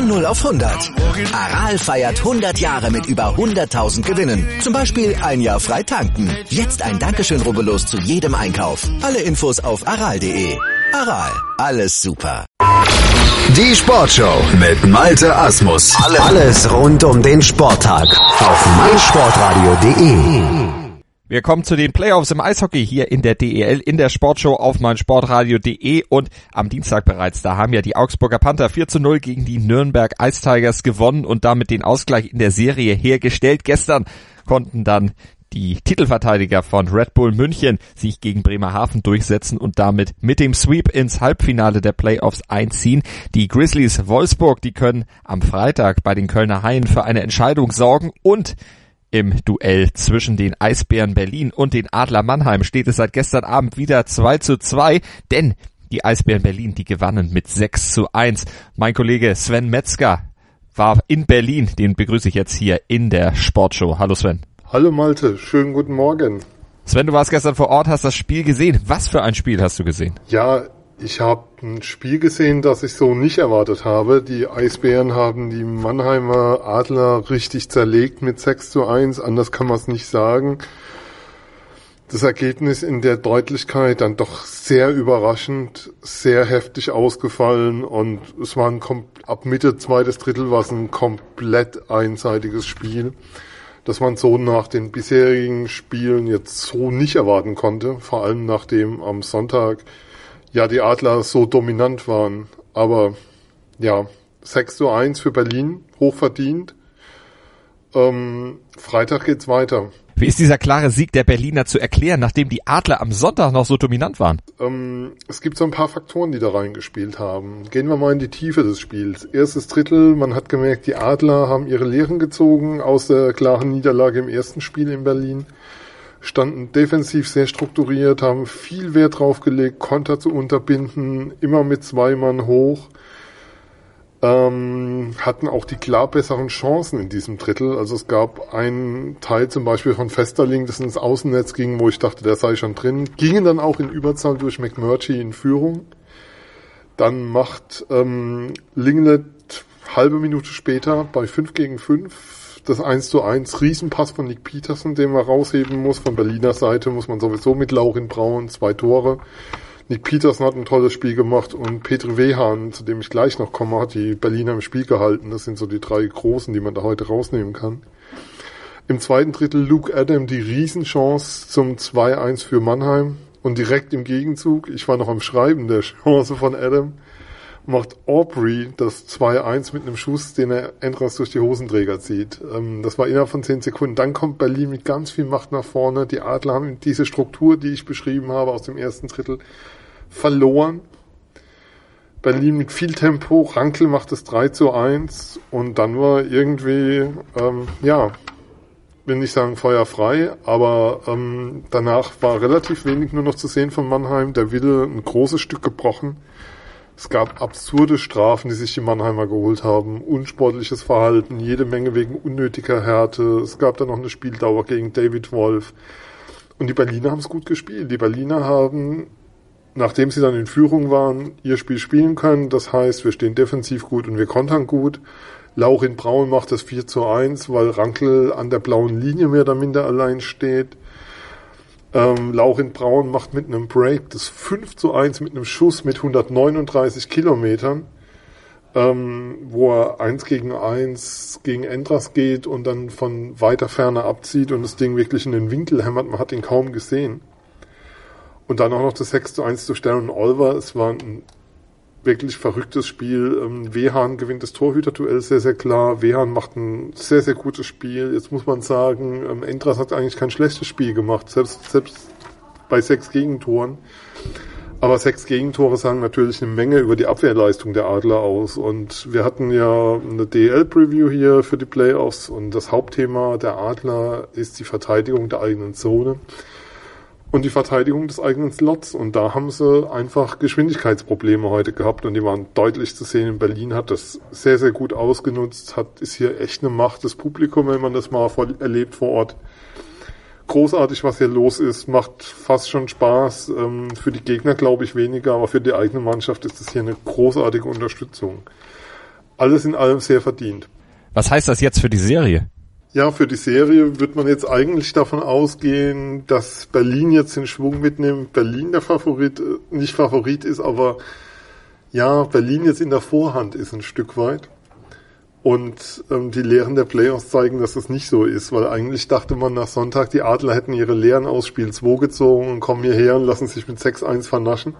Von 0 auf 100. Aral feiert 100 Jahre mit über 100.000 Gewinnen. Zum Beispiel ein Jahr frei tanken. Jetzt ein Dankeschön, rubbellos zu jedem Einkauf. Alle Infos auf aral.de. Aral, alles super. Die Sportshow mit Malte Asmus. Alles rund um den Sporttag auf meinsportradio.de. Wir kommen zu den Playoffs im Eishockey hier in der DEL, in der Sportshow auf meinsportradio.de und am Dienstag bereits, da haben ja die Augsburger Panther 4:0 gegen die Nürnberg Ice Tigers gewonnen und damit den Ausgleich in der Serie hergestellt. Gestern konnten dann die Titelverteidiger von Red Bull München sich gegen Bremerhaven durchsetzen und damit mit dem Sweep ins Halbfinale der Playoffs einziehen. Die Grizzlies Wolfsburg, die können am Freitag bei den Kölner Haien für eine Entscheidung sorgen und im Duell zwischen den Eisbären Berlin und den Adler Mannheim steht es seit gestern Abend wieder 2:2, denn die Eisbären Berlin, die gewannen mit 6:1. Mein Kollege Sven Metzger war in Berlin, den begrüße ich jetzt hier in der Sportshow. Hallo Sven. Hallo Malte, schönen guten Morgen. Sven, du warst gestern vor Ort, hast das Spiel gesehen. Was für ein Spiel hast du gesehen? Ja, ich habe ein Spiel gesehen, das ich so nicht erwartet habe. Die Eisbären haben die Mannheimer Adler richtig zerlegt mit 6:1. Anders kann man es nicht sagen. Das Ergebnis in der Deutlichkeit dann doch sehr überraschend, sehr heftig ausgefallen und es war ab Mitte zweites Drittel war es ein komplett einseitiges Spiel, dass man so nach den bisherigen Spielen jetzt so nicht erwarten konnte, vor allem nachdem am Sonntag ja die Adler so dominant waren. Aber ja, 6:1 für Berlin, hochverdient. Freitag geht's weiter. Wie ist dieser klare Sieg der Berliner zu erklären, nachdem die Adler am Sonntag noch so dominant waren? Es gibt so ein paar Faktoren, die da reingespielt haben. Gehen wir mal in die Tiefe des Spiels. Erstes Drittel, man hat gemerkt, die Adler haben ihre Lehren gezogen aus der klaren Niederlage im ersten Spiel in Berlin. Standen defensiv sehr strukturiert, haben viel Wert drauf gelegt, Konter zu unterbinden, immer mit 2 Mann hoch. Hatten auch die klar besseren Chancen in diesem Drittel. Also es gab einen Teil zum Beispiel von Festerling, das ins Außennetz ging, wo ich dachte, der sei schon drin. Gingen dann auch in Überzahl durch McMurtry in Führung. Dann macht Linglet halbe Minute später bei 5:5 das 1:1, Riesenpass von Nick Peterson, den man rausheben muss. Von Berliner Seite muss man sowieso mit Laurin Braun 2 Tore. Nick Peterson hat ein tolles Spiel gemacht und Petr Wehan, zu dem ich gleich noch komme, hat die Berliner im Spiel gehalten. Das sind so die 3 Großen, die man da heute rausnehmen kann. Im zweiten Drittel Luke Adam die Riesenchance zum 2:1 für Mannheim und direkt im Gegenzug, ich war noch am Schreiben der Chance von Adam, macht Aubrey das 2:1 mit einem Schuss, den er Endras durch die Hosenträger zieht. Das war innerhalb von 10 Sekunden. Dann kommt Berlin mit ganz viel Macht nach vorne. Die Adler haben diese Struktur, die ich beschrieben habe aus dem ersten Drittel, verloren. Berlin mit viel Tempo. Rankel macht das 3:1 und dann war irgendwie, will nicht sagen feuerfrei, aber danach war relativ wenig nur noch zu sehen von Mannheim. Der Wille ein großes Stück gebrochen. Es gab absurde Strafen, die sich die Mannheimer geholt haben, unsportliches Verhalten, jede Menge wegen unnötiger Härte. Es gab dann noch eine Spieldauer gegen David Wolf. Und die Berliner haben es gut gespielt. Die Berliner haben, nachdem sie dann in Führung waren, ihr Spiel spielen können. Das heißt, wir stehen defensiv gut und wir kontern gut. Laurin Braun macht das 4:1, weil Rankel an der blauen Linie mehr oder minder allein steht. Laurin Braun macht mit einem Break das 5:1 mit einem Schuss mit 139 Kilometern, wo er 1-gegen-1 gegen Endras geht und dann von weiter Ferne abzieht und das Ding wirklich in den Winkel hämmert. Man hat ihn kaum gesehen. Und dann auch noch das 6:1 durch Darren Olver. Es war ein wirklich verrücktes Spiel. Wehan gewinnt das Torhüterduell sehr, sehr klar. Wehan macht ein sehr, sehr gutes Spiel. Jetzt muss man sagen, Endras hat eigentlich kein schlechtes Spiel gemacht, selbst bei 6 Gegentoren. Aber 6 Gegentore sagen natürlich eine Menge über die Abwehrleistung der Adler aus. Und wir hatten ja eine DL-Preview hier für die Playoffs und das Hauptthema der Adler ist die Verteidigung der eigenen Zone und die Verteidigung des eigenen Slots. Und da haben sie einfach Geschwindigkeitsprobleme heute gehabt und die waren deutlich zu sehen. In Berlin hat das sehr, sehr gut ausgenutzt, ist hier echt eine Macht. Das Publikum, wenn man das mal erlebt vor Ort, großartig, was hier los ist, macht fast schon Spaß. Für die Gegner glaube ich weniger, aber für die eigene Mannschaft ist das hier eine großartige Unterstützung. alles in allem sehr verdient. Was heißt das jetzt für die Serie? Ja, für die Serie wird man jetzt eigentlich davon ausgehen, dass Berlin jetzt den Schwung mitnimmt. Berlin der nicht Favorit ist, aber ja, Berlin jetzt in der Vorhand ist ein Stück weit. Und die Lehren der Playoffs zeigen, dass das nicht so ist, weil eigentlich dachte man nach Sonntag, die Adler hätten ihre Lehren aus Spiel 2 gezogen und kommen hierher und lassen sich mit 6-1 vernaschen.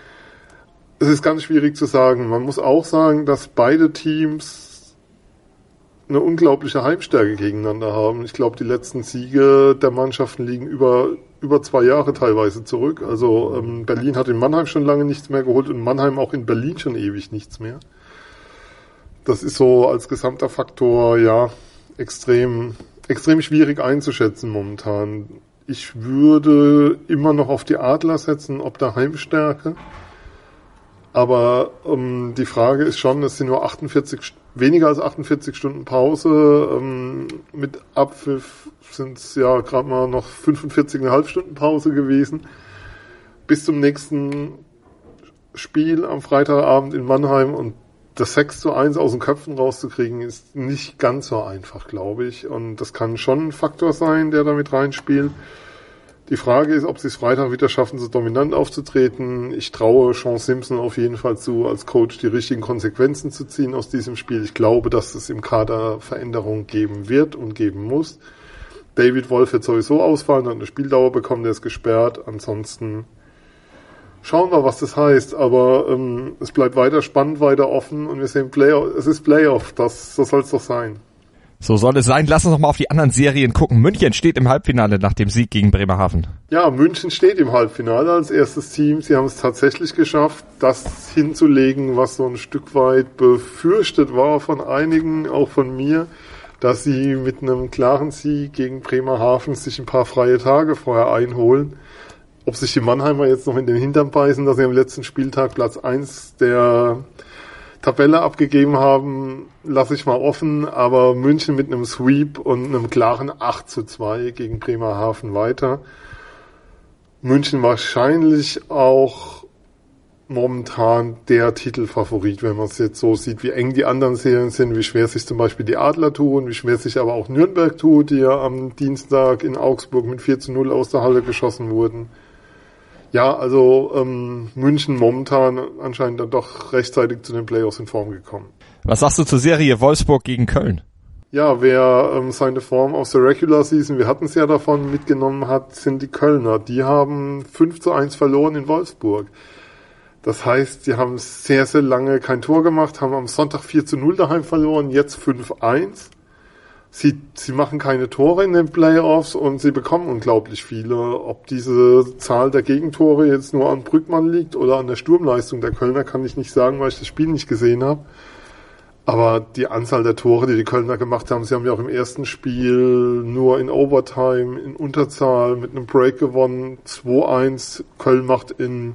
Es ist ganz schwierig zu sagen. Man muss auch sagen, dass beide Teams eine unglaubliche Heimstärke gegeneinander haben. Ich glaube, die letzten Siege der Mannschaften liegen über 2 Jahre teilweise zurück. Also Berlin hat in Mannheim schon lange nichts mehr geholt und Mannheim auch in Berlin schon ewig nichts mehr. Das ist so als gesamter Faktor ja extrem schwierig einzuschätzen momentan. Ich würde immer noch auf die Adler setzen, ob der Heimstärke. Aber die Frage ist schon, es sind nur weniger als 48 Stunden Pause. Mit Abpfiff sind es ja gerade mal noch 45,5 Stunden Pause gewesen. Bis zum nächsten Spiel am Freitagabend in Mannheim und das 6-1 aus den Köpfen rauszukriegen, ist nicht ganz so einfach, glaube ich. Und das kann schon ein Faktor sein, der da mit reinspielt. Die Frage ist, ob sie es Freitag wieder schaffen, so dominant aufzutreten. Ich traue Sean Simpson auf jeden Fall zu, als Coach die richtigen Konsequenzen zu ziehen aus diesem Spiel. Ich glaube, dass es im Kader Veränderungen geben wird und geben muss. David Wolf wird sowieso ausfallen, hat eine Spieldauer bekommen, der ist gesperrt. Ansonsten schauen wir, was das heißt. Aber es bleibt weiter spannend, weiter offen und wir sehen es ist Playoff. So soll es doch sein. So soll es sein. Lass uns noch mal auf die anderen Serien gucken. München steht im Halbfinale nach dem Sieg gegen Bremerhaven. Ja, München steht im Halbfinale als erstes Team. Sie haben es tatsächlich geschafft, das hinzulegen, was so ein Stück weit befürchtet war von einigen, auch von mir, dass sie mit einem klaren Sieg gegen Bremerhaven sich ein paar freie Tage vorher einholen. Ob sich die Mannheimer jetzt noch in den Hintern beißen, dass sie am letzten Spieltag Platz 1 der Tabelle abgegeben haben, lasse ich mal offen, aber München mit einem Sweep und einem klaren 8-2 gegen Bremerhaven weiter. München wahrscheinlich auch momentan der Titelfavorit, wenn man es jetzt so sieht, wie eng die anderen Serien sind, wie schwer sich zum Beispiel die Adler tun, wie schwer sich aber auch Nürnberg tut, die ja am Dienstag in Augsburg mit 4-0 aus der Halle geschossen wurden. Ja, also München momentan anscheinend dann doch rechtzeitig zu den Playoffs in Form gekommen. Was sagst du zur Serie Wolfsburg gegen Köln? Ja, wer seine Form aus der Regular Season, wir hatten es ja davon, mitgenommen hat, sind die Kölner. Die haben 5-1 verloren in Wolfsburg. Das heißt, sie haben sehr, sehr lange kein Tor gemacht, haben am Sonntag 4-0 daheim verloren, jetzt 5-1. Sie machen keine Tore in den Playoffs und sie bekommen unglaublich viele. Ob diese Zahl der Gegentore jetzt nur an Brückmann liegt oder an der Sturmleistung der Kölner, kann ich nicht sagen, weil ich das Spiel nicht gesehen habe. Aber die Anzahl der Tore, die Kölner gemacht haben, sie haben ja auch im ersten Spiel nur in Overtime, in Unterzahl mit einem Break gewonnen. 2-1. Köln macht in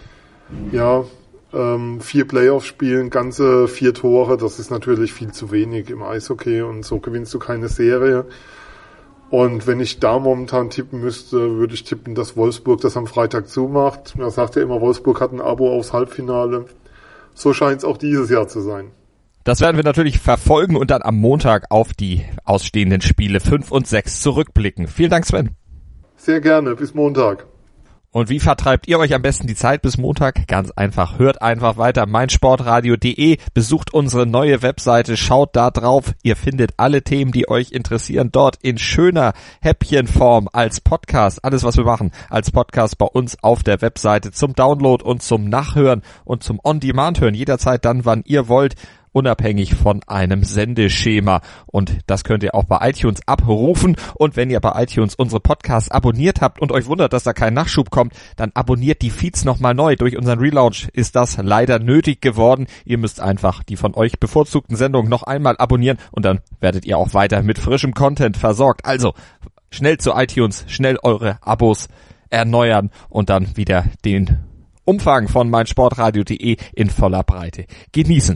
4 Playoff-Spielen ganze 4 Tore, das ist natürlich viel zu wenig im Eishockey und so gewinnst du keine Serie. Und wenn ich da momentan tippen müsste, würde ich tippen, dass Wolfsburg das am Freitag zumacht. Man sagt ja immer, Wolfsburg hat ein Abo aufs Halbfinale. So scheint es auch dieses Jahr zu sein. Das werden wir natürlich verfolgen und dann am Montag auf die ausstehenden Spiele 5 und 6 zurückblicken. Vielen Dank, Sven. Sehr gerne, bis Montag. Und wie vertreibt ihr euch am besten die Zeit bis Montag? Ganz einfach, hört einfach weiter meinsportradio.de, besucht unsere neue Webseite, schaut da drauf. Ihr findet alle Themen, die euch interessieren, dort in schöner Häppchenform als Podcast. Alles, was wir machen, als Podcast bei uns auf der Webseite zum Download und zum Nachhören und zum On-Demand-Hören. Jederzeit dann, wann ihr wollt. Unabhängig von einem Sendeschema. Und das könnt ihr auch bei iTunes abrufen. Und wenn ihr bei iTunes unsere Podcasts abonniert habt und euch wundert, dass da kein Nachschub kommt, dann abonniert die Feeds nochmal neu. Durch unseren Relaunch ist das leider nötig geworden. Ihr müsst einfach die von euch bevorzugten Sendungen noch einmal abonnieren und dann werdet ihr auch weiter mit frischem Content versorgt. Also schnell zu iTunes, schnell eure Abos erneuern und dann wieder den Umfang von meinsportradio.de in voller Breite genießen.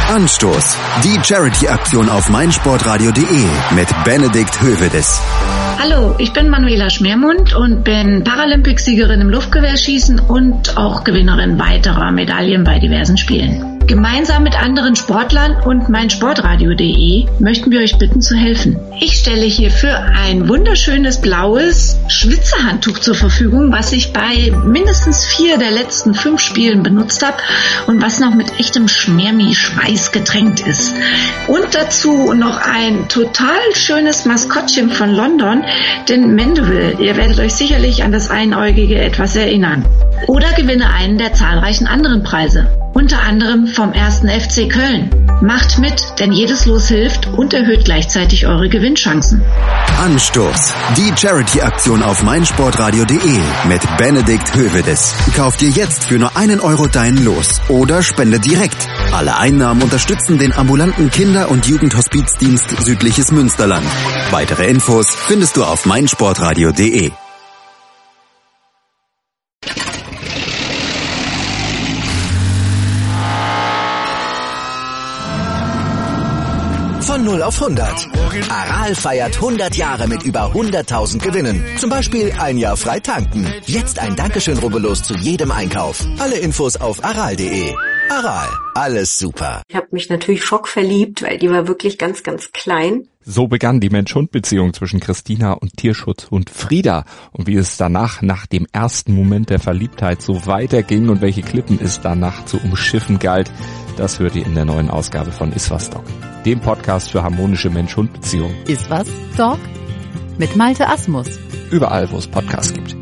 Anstoß. Die Charity-Aktion auf meinsportradio.de mit Benedikt Hövedes. Hallo, ich bin Manuela Schmermund und bin Paralympicsiegerin im Luftgewehrschießen und auch Gewinnerin weiterer Medaillen bei diversen Spielen. Gemeinsam mit anderen Sportlern und meinsportradio.de möchten wir euch bitten zu helfen. Ich stelle hierfür ein wunderschönes blaues Schwitzerhandtuch zur Verfügung, was ich bei mindestens 4 der letzten 5 Spielen benutzt habe und was noch mit echtem Schmermi-Schweiß getränkt ist. Und dazu noch ein total schönes Maskottchen von London, den Mandeville. Ihr werdet euch sicherlich an das Einäugige etwas erinnern. Oder gewinne einen der zahlreichen anderen Preise. Unter anderem vom 1. FC Köln. Macht mit, denn jedes Los hilft und erhöht gleichzeitig eure Gewinnchancen. Anstoß. Die Charity-Aktion auf meinsportradio.de mit Benedikt Hövedes. Kauf dir jetzt für nur 1 Euro dein Los oder spende direkt. Alle Einnahmen unterstützen den ambulanten Kinder- und Jugendhospizdienst Südliches Münsterland. Weitere Infos findest du auf meinsportradio.de. Von 0 auf 100. Aral feiert 100 Jahre mit über 100.000 Gewinnen. Zum Beispiel ein Jahr frei tanken. Jetzt ein Dankeschön, rubbellos zu jedem Einkauf. Alle Infos auf aral.de. Aral, alles super. Ich habe mich natürlich schockverliebt, weil die war wirklich ganz, ganz klein. So begann die Mensch-Hund-Beziehung zwischen Christina und Tierschutzhund Frieda. Und wie es danach, nach dem ersten Moment der Verliebtheit, so weiterging und welche Klippen es danach zu umschiffen galt, das hört ihr in der neuen Ausgabe von Iswas Dog, dem Podcast für harmonische Mensch-Hund-Beziehungen. Iswas Dog? Mit Malte Asmus. Überall, wo es Podcasts gibt.